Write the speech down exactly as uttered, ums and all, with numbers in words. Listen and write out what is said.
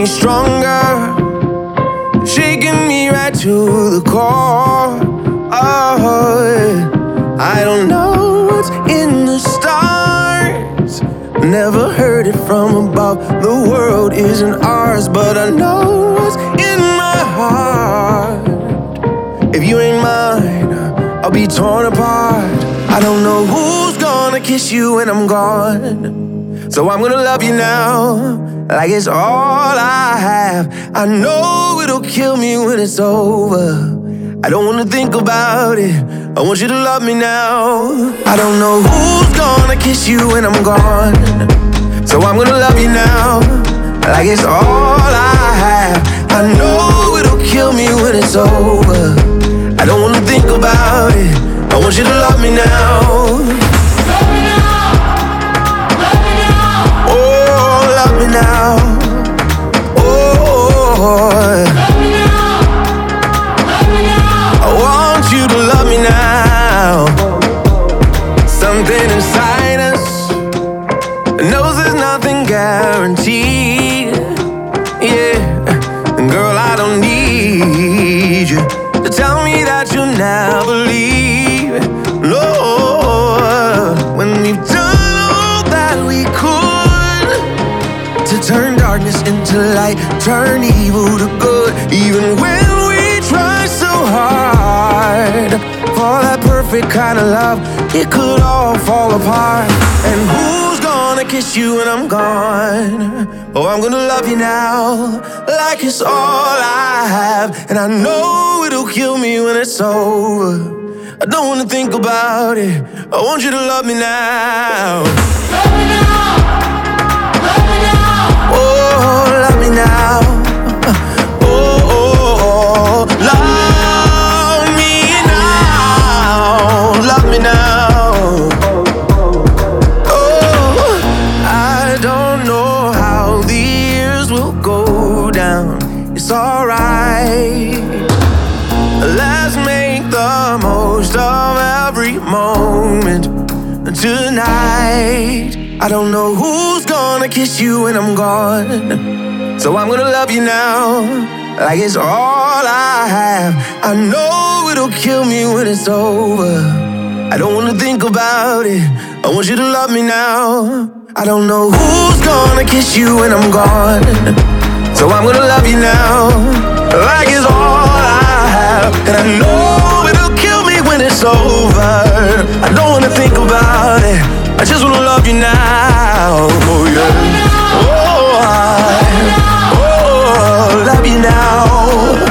me stronger, shaking me right to the core. Oh, yeah. I don't know what's in the stars, never heard it from above. The world isn't ours, but I know what's in my heart. If you ain't mine, I'll be torn apart. I don't know who's gonna kiss you when I'm gone, so I'm gonna love you now, like it's all I have. I know it'll kill me when it's over. I don't wanna think about it, I want you to love me now. I don't know who's gonna kiss you when I'm gone, so I'm gonna love you now, like it's all I have. I know it'll kill me when it's over. I don't wanna think about it, I want you to love me now. Love me now, love me now. Oh, love me now. Oh, love me now, love me now. I want you to love me now. Something inside us knows there's nothing guaranteed. Yeah, and girl, I don't need you to tell me that you'll never leave. No, when we've done all that we could to turn darkness into light, turn evil to good, even when we try so hard for that perfect kind of love, it could all fall apart. And who's gonna kiss you when I'm gone? Oh, I'm gonna love you now, like it's all I have. And I know it'll kill me when it's over. I don't wanna think about it, I want you to love me now. Love me now, love me now. Oh, love me now. Oh, oh, oh, love me now. Love me now. Oh, I don't know how the years will go down. It's alright. Let's make the most of every moment tonight. I don't know who's gonna kiss you when I'm gone, so I'm gonna love you now, like it's all I have. I know it'll kill me when it's over. I don't wanna think about it, I want you to love me now. I don't know who's gonna kiss you when I'm gone, so I'm gonna love you now, like it's all I have. And I know it'll kill me when it's over. I don't wanna think about it, I just wanna love you now. Oh yeah. Oh, I, oh, love you now.